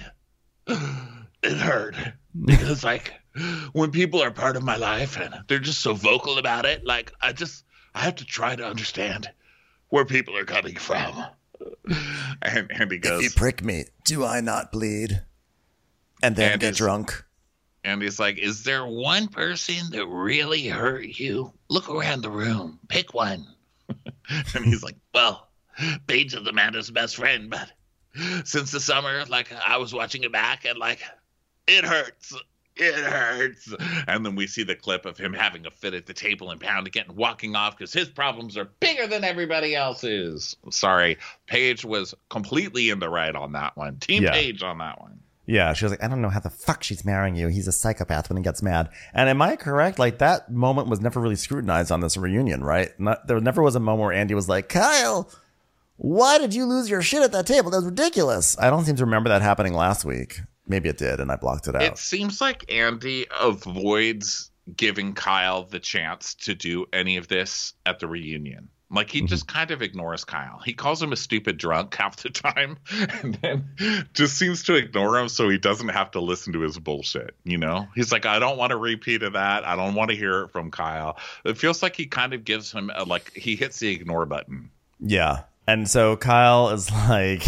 it hurt because when people are part of my life and they're just so vocal about it, I have to try to understand where people are coming from. And he goes, if you prick me, do I not bleed? And then get drunk. And he's like, is there one person that really hurt you? Look around the room. Pick one. And he's like, well, Paige is Amanda's best friend. But since the summer, I was watching it back and it hurts. It hurts. And then we see the clip of him having a fit at the table and pounding it and walking off because his problems are bigger than everybody else's. Sorry. Paige was completely in the right on that one. Team Paige on that one. Yeah, she was like, I don't know how the fuck she's marrying you. He's a psychopath when he gets mad. And am I correct? That moment was never really scrutinized on this reunion, right? There never was a moment where Andy was like, Kyle, why did you lose your shit at that table? That was ridiculous. I don't seem to remember that happening last week. Maybe it did, and I blocked it out. It seems like Andy avoids giving Kyle the chance to do any of this at the reunion. He just kind of ignores Kyle. He calls him a stupid drunk half the time, and then just seems to ignore him so he doesn't have to listen to his bullshit, He's like, I don't want a repeat of that. I don't want to hear it from Kyle. It feels like he kind of gives him, he hits the ignore button. Yeah, and so Kyle's like,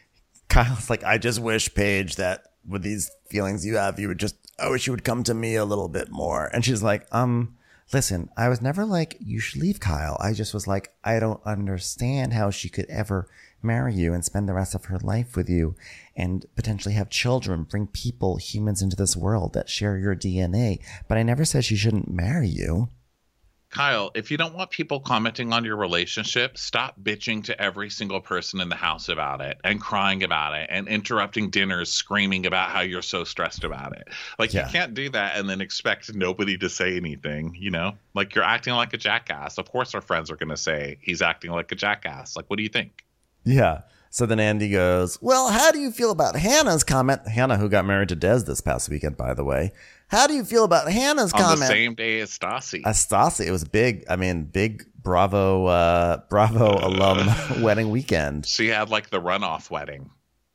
I just wish, Paige, that with these feelings you have, I wish you would come to me a little bit more. And she's like, listen, I was never like, you should leave Kyle. I just was like, I don't understand how she could ever marry you and spend the rest of her life with you and potentially have children, bring humans into this world that share your DNA. But I never said she shouldn't marry you. Kyle, if you don't want people commenting on your relationship, stop bitching to every single person in the house about it and crying about it and interrupting dinners screaming about how you're so stressed about it. Like, you can't do that and then expect nobody to say anything, you know? Like, you're acting like a jackass. Of course our friends are going to say he's acting like a jackass. Like, what do you think? Yeah. So then Andy goes, well, how do you feel about Hannah's comment? Hannah, who got married to Des this past weekend, by the way. How do you feel about Hannah's comment? On the same day as Stassi. Stassi. It was big Bravo alum wedding weekend. She had like the runoff wedding.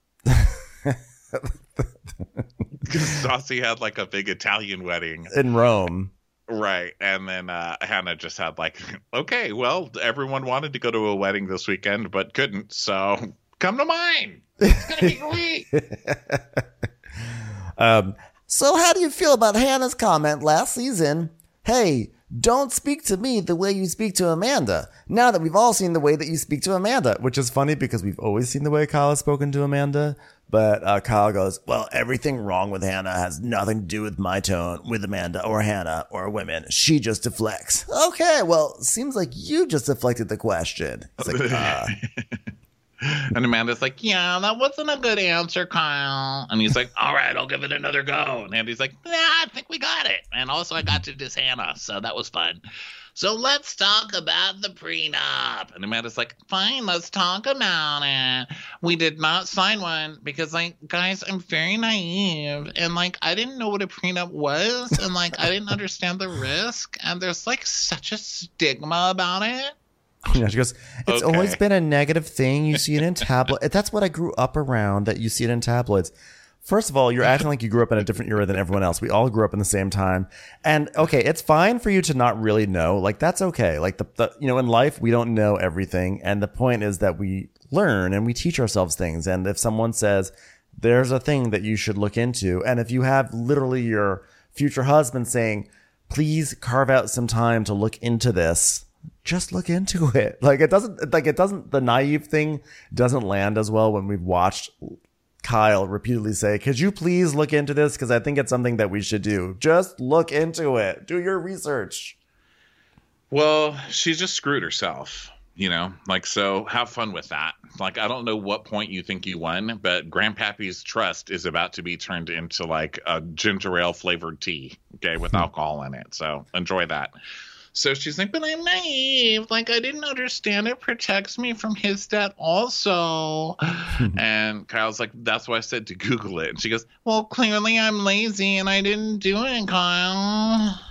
Stassi had like a big Italian wedding. In Rome. Right. And then Hannah just had like, okay, well, everyone wanted to go to a wedding this weekend, but couldn't. So come to mine. It's going to be great. So how do you feel about Hannah's comment last season? Hey, don't speak to me the way you speak to Amanda. Now that we've all seen the way that you speak to Amanda, which is funny because we've always seen the way Kyle has spoken to Amanda. But Kyle goes, well, everything wrong with Hannah has nothing to do with my tone, with Amanda or Hannah or women. She just deflects. Okay, well, seems like you just deflected the question. It's like, And Amanda's like, yeah, that wasn't a good answer, Kyle. And he's like, all right, I'll give it another go. And Andy's like, nah, I think we got it. And also I got to diss Hannah, so that was fun. So let's talk about the prenup. And Amanda's like, fine, let's talk about it. We did not sign one because, like, guys, I'm very naive. And, like, I didn't know what a prenup was. And, like, I didn't understand the risk. And there's, like, such a stigma about it. Yeah, she goes, it's always been a negative thing. You see it in tabloids. That's what I grew up around, that you see it in tabloids. First of all, you're acting like you grew up in a different era than everyone else. We all grew up in the same time. And okay, it's fine for you to not really know. Like, that's okay. Like, the you know, in life, we don't know everything. And the point is that we learn and we teach ourselves things. And if someone says there's a thing that you should look into, and if you have literally your future husband saying, please carve out some time to look into this, just look into it. Like, it doesn't, the naive thing doesn't land as well when we've watched Kyle repeatedly say, could you please look into this? Because I think it's something that we should do. Just look into it. Do your research. Well, she just screwed herself, you know? Like, so have fun with that. Like, I don't know what point you think you won, but Grandpappy's trust is about to be turned into, like, a ginger ale flavored tea, okay, with alcohol in it. So enjoy that. So she's like, but I'm naive. Like, I didn't understand it protects me from his debt also. And Kyle's like, that's why I said to Google it. And she goes, well, clearly I'm lazy and I didn't do it, Kyle.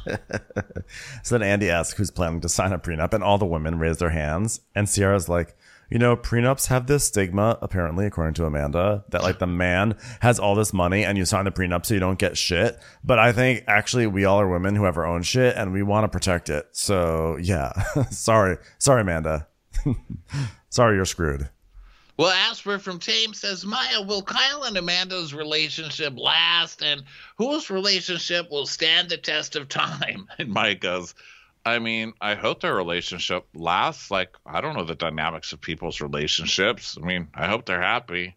So then Andy asks who's planning to sign a prenup, and all the women raise their hands. And Sierra's like, you know, prenups have this stigma, apparently, according to Amanda, that, like, the man has all this money and you sign the prenup so you don't get shit. But I think, actually, we all are women who have our own shit and we want to protect it. So, yeah. Sorry, Amanda. Sorry, you're screwed. Well, Asper from Tame says, Maya, will Kyle and Amanda's relationship last? And whose relationship will stand the test of time? And Maya goes, I mean, I hope their relationship lasts. Like, I don't know the dynamics of people's relationships. I mean, I hope they're happy.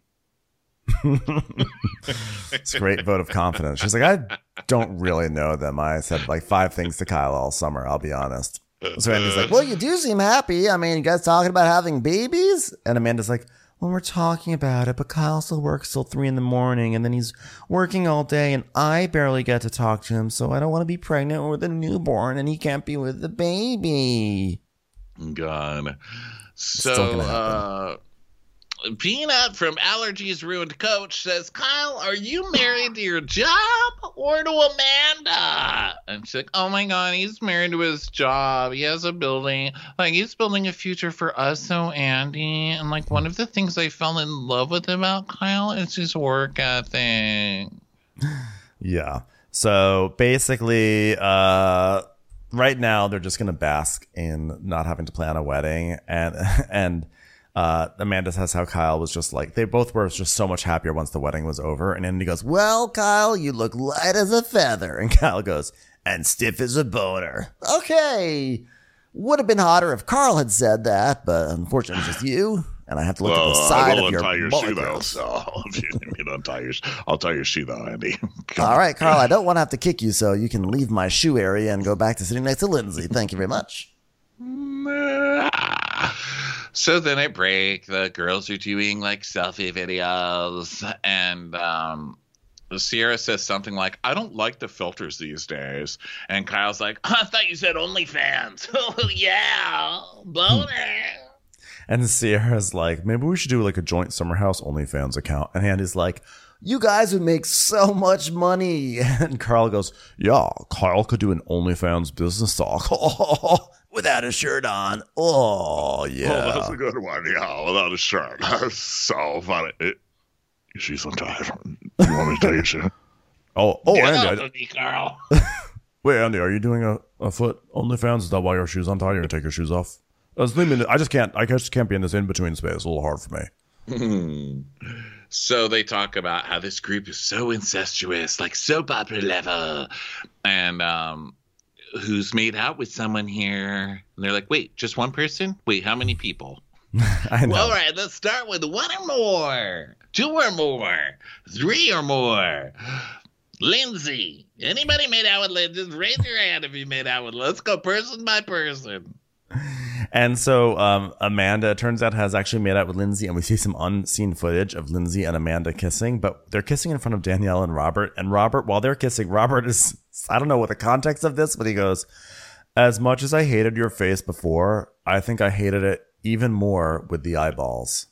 It's a great vote of confidence. She's like, I don't really know them. I said like 5 things to Kyle all summer, I'll be honest. So Andy's like, well, you do seem happy. I mean, you guys talking about having babies? And Amanda's like, well, we're talking about it, but Kyle still works till 3 a.m, and then he's working all day, and I barely get to talk to him, so I don't want to be pregnant with a newborn, and he can't be with the baby. God. So, Peanut from Allergies Ruined Coach says, Kyle, are you married to your job or to Amanda? And she's like, oh my God, he's married to his job. He has a building. Like, he's building a future for us, so Andy. And, like, one of the things I fell in love with about Kyle is his work ethic. Yeah. So basically, right now they're just going to bask in not having to plan a wedding. And Amanda says how Kyle was just like, they both were just so much happier once the wedding was over. And Andy goes, well, Kyle, you look light as a feather. And Kyle goes, and stiff as a boner. Okay. Would have been hotter if Carl had said that, but unfortunately it's just you. And I have to look at the side of your shoe though, so if you need me to untie your shoe though, Andy. All right, Carl, I don't want to have to kick you, so you can leave my shoe area and go back to sitting next to Lindsay. Thank you very much. So then at break, the girls are doing like selfie videos, and Sierra says something like, I don't like the filters these days. And Kyle's like, I thought you said OnlyFans. Oh, yeah. Boner. And Sierra's like, maybe we should do like a joint Summer House OnlyFans account. And Andy's like, you guys would make so much money. And Carl goes, yeah, Kyle could do an OnlyFans business talk without a shirt on. Oh, yeah. Oh, that's a good one. Yeah, without a shirt. That's so funny. She's untied. You want me to tell you shit? Oh, Get Andy. off of me, Carl. Wait, Andy, are you doing a foot OnlyFans? Is that why your shoes untied? You're gonna take your shoes off? I just can't be in this in between space. It's a little hard for me. So they talk about how this group is so incestuous, like soap opera level, and who's made out with someone here? And they're like, wait, just one person? Wait, how many people? I know. Well, all right, let's start with 1 or more, 2 or more, 3 or more. Lindsay, anybody made out with Lindsay? Just raise your hand if you made out with. Let's go person by person. And so Amanda, turns out, has actually made out with Lindsay, and we see some unseen footage of Lindsay and Amanda kissing, but they're kissing in front of Danielle and Robert. And Robert, while they're kissing, Robert is, I don't know what the context of this, but he goes, as much as I hated your face before, I think I hated it even more with the eyeballs.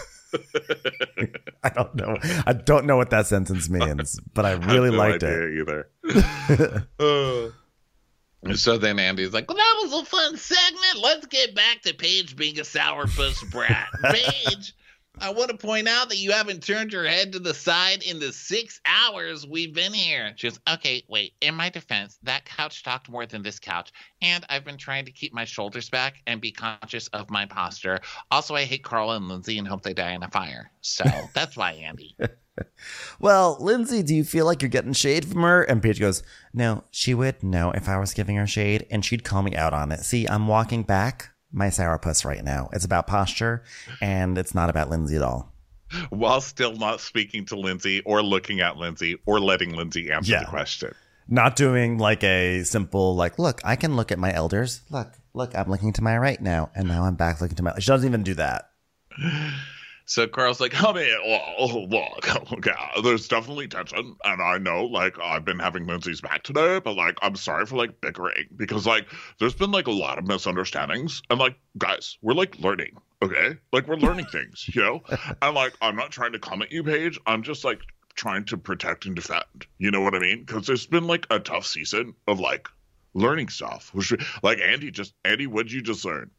I don't know. I don't know what that sentence means, but I really liked it. Either. So then Andy's like, well, that was a fun segment. Let's get back to Paige being a sourpuss brat. Paige, I want to point out that you haven't turned your head to the side in the 6 hours we've been here. She goes, okay, wait. In my defense, that couch talked more than this couch, and I've been trying to keep my shoulders back and be conscious of my posture. Also, I hate Carl and Lindsay and hope they die in a fire. So that's why, Andy. Well, Lindsay, do you feel like you're getting shade from her? And Paige goes, no, she would know if I was giving her shade, and she'd call me out on it. See, I'm walking back my sourpuss right now. It's about posture, and it's not about Lindsay at all. While still not speaking to Lindsay or looking at Lindsay or letting Lindsay answer the question. Not doing like a simple, like, look, I can look at my elders. Look, I'm looking to my right now, and now I'm back looking to my... She doesn't even do that. So Carl's like, I mean, look, okay, there's definitely tension, and I know, like, I've been having Lindsay's back today, but, like, I'm sorry for, like, bickering, because, like, there's been, like, a lot of misunderstandings, and, like, guys, we're, like, learning, okay? Like, we're learning things, you know? And, like, I'm not trying to come at you, Paige, I'm just, like, trying to protect and defend, you know what I mean? Because there's been, like, a tough season of, like, learning stuff, which, like, Andy, what'd you just learn?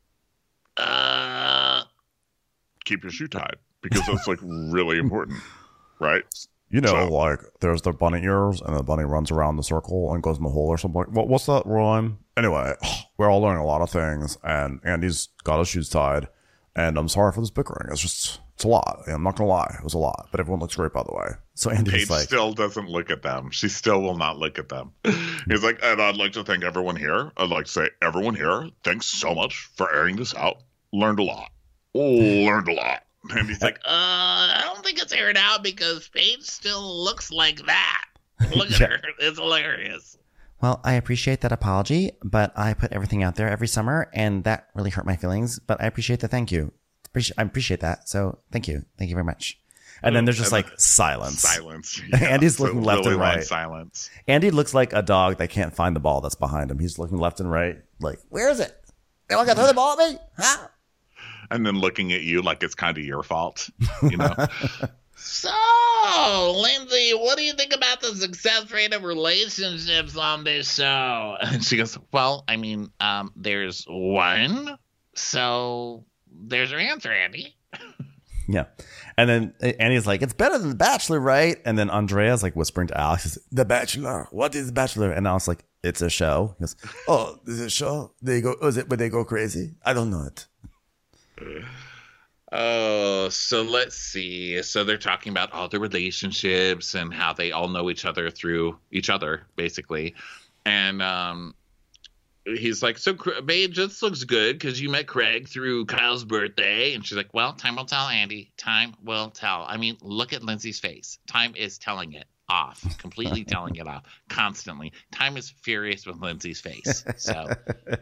Keep your shoe tied, because that's like really important, right? You know, like there's the bunny ears, and the bunny runs around the circle and goes in the hole or something. What's that rhyme? Anyway, we're all learning a lot of things, and Andy's got his shoes tied, and I'm sorry for this bickering. It's a lot. I'm not gonna lie, it was a lot. But everyone looks great, by the way. So Andy's Paige like, still doesn't look at them. She still will not look at them. He's like, and I'd like to thank everyone here. I'd like to say, everyone here, thanks so much for airing this out. Learned a lot. Learned a lot. And he's like, I don't think it's aired out because Paige still looks like that. Look at her. It's hilarious. well, I appreciate that apology, but I put everything out there every summer, and that really hurt my feelings. But I appreciate the thank you. I appreciate that. So thank you. Thank you very much. And then there's just like silence. Yeah, Andy's looking left really and right. long silence. Andy looks like a dog that can't find the ball that's behind him. He's looking left and right, like, where is it? They want to throw the ball at me? Huh? And then looking at you like it's kind of your fault, you know? So, Lindsay, what do you think about the success rate of relationships on this show? And she goes, well, I mean, there's one. So there's your answer, Andy. Yeah. And then Andy's like, it's better than The Bachelor, right? And then Andrea's like whispering to Alex, The Bachelor. What is The Bachelor? And Alex like, it's a show. He goes, oh, this is a show? They go, is it where they go crazy? I don't know it. Oh, so let's see. So they're talking about all the relationships and how they all know each other through each other, basically. And he's like, so babe, this looks good because you met Craig through Kyle's birthday. And she's like, well, time will tell, Andy. Time will tell. I mean, look at Lindsay's face. Time is telling it off, completely telling it off constantly. Time is furious with Lindsay's face. So,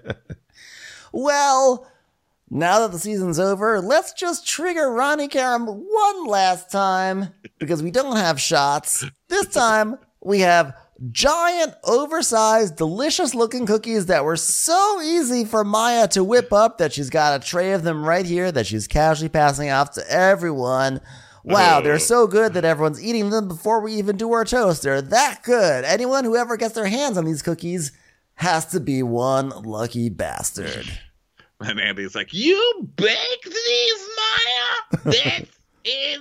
Well, now that the season's over, let's just trigger Ronnie Karam one last time because we don't have shots. This time we have giant, oversized, delicious-looking cookies that were so easy for Maya to whip up that she's got a tray of them right here that she's casually passing off to everyone. Wow, they're so good that everyone's eating them before we even do our toast. They're that good. Anyone who ever gets their hands on these cookies has to be one lucky bastard. and Andy's like, you baked these, Maya? This is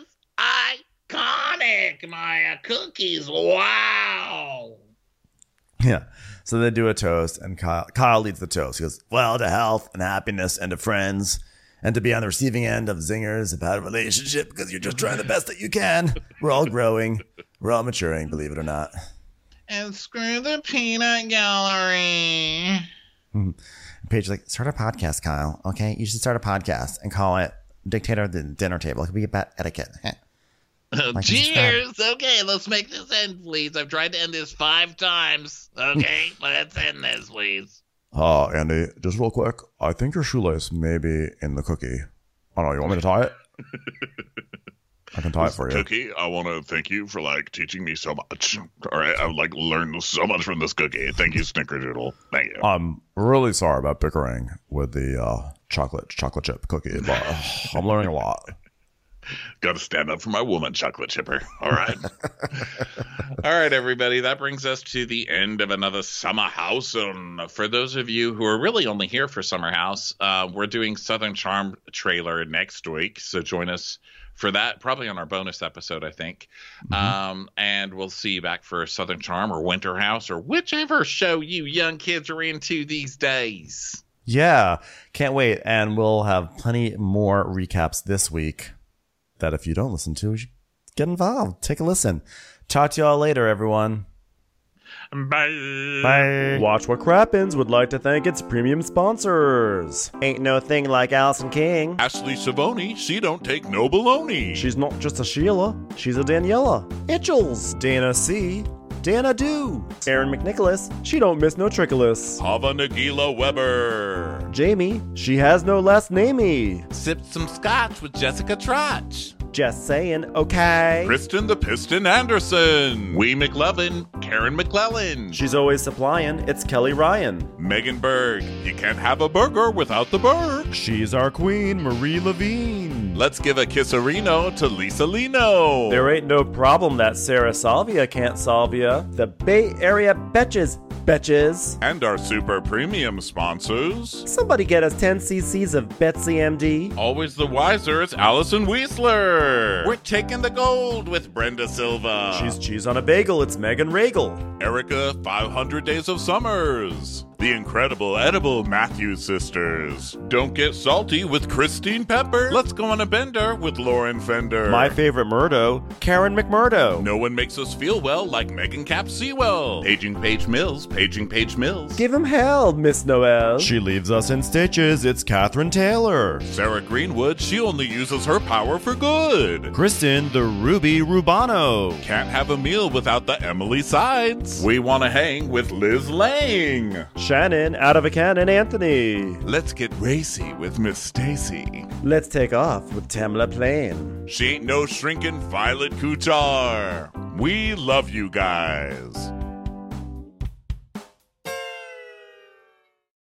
iconic, Maya. Cookies, wow. Yeah. So they do a toast, and Kyle leads the toast. He goes, well, to health and happiness and to friends, and to be on the receiving end of zingers about a relationship because you're just trying the best that you can. We're all growing. We're all maturing, believe it or not. And screw the peanut gallery. Paige's like, start a podcast, Kyle. Okay? You should start a podcast and call it Dictator of the Dinner Table. It could be about etiquette. Cheers. Okay, let's make this end, please. I've tried to end this 5 times. Okay, let's end this, please. Andy, just real quick. I think your shoelace may be in the cookie. I don't know. You want me to tie it? I can tie it for you. Cookie, I want to thank you for teaching me so much. All right, I've learned so much from this cookie. Thank you, Snickerdoodle. Thank you. I'm really sorry about bickering with the chocolate chip cookie, but I'm learning a lot. Got to stand up for my woman, chocolate chipper. All right. All right, everybody. That brings us to the end of another Summer House. And for those of you who are really only here for Summer House, we're doing Southern Charm trailer next week. So join us for that, probably on our bonus episode, I think. And we'll see you back for Southern Charm or Winter House or whichever show you young kids are into these days. Yeah, can't wait. And we'll have plenty more recaps this week that if you don't listen to, you should get involved. Take a listen. Talk to y'all later, everyone. Bye. Bye. Watch What Crappens would like to thank its premium sponsors. Ain't no thing like Allison King. Ashley Savoni, she don't take no baloney. She's not just a Sheila, she's a Daniela. Itchels. Dana C. Dana Do. Aaron McNicholas, she don't miss no trickolas. Hava Nagila Weber. Jamie, she has no last namey. Sipped some scotch with Jessica Trotch. Just saying, okay. Kristen the Piston Anderson. Wee McLovin, Karen McClellan. She's always supplying, it's Kelly Ryan. Megan Berg, you can't have a burger without the Berg. She's our queen, Marie Levine. Let's give a kisserino to Lisa Lino. There ain't no problem that Sarah Salvia can't solve ya. The Bay Area Betches. And our super premium sponsors. Somebody get us 10 cc's of Betsy MD. Always the wiser, it's Allison Weisler. We're taking the gold with Brenda Silva. She's cheese on a bagel, it's Megan Regal. Erica, 500 Days of Summers. The incredible edible Matthews sisters. Don't get salty with Christine Pepper. Let's go on a bender with Lauren Fender. My favorite Murdo, Karen McMurdo. No one makes us feel well like Megan Cap Sewell. Paging Page Mills. Give him hell, Miss Noel. She leaves us in stitches, it's Catherine Taylor. Sarah Greenwood, she only uses her power for good. Kristen, the Ruby Rubano. Can't have a meal without the Emily Sides. We want to hang with Liz Lang. Shannon, out of a cannon, Anthony. Let's get racy with Miss Stacy. Let's take off with Tamla Plain. She ain't no shrinking Violet Kuchar. We love you guys.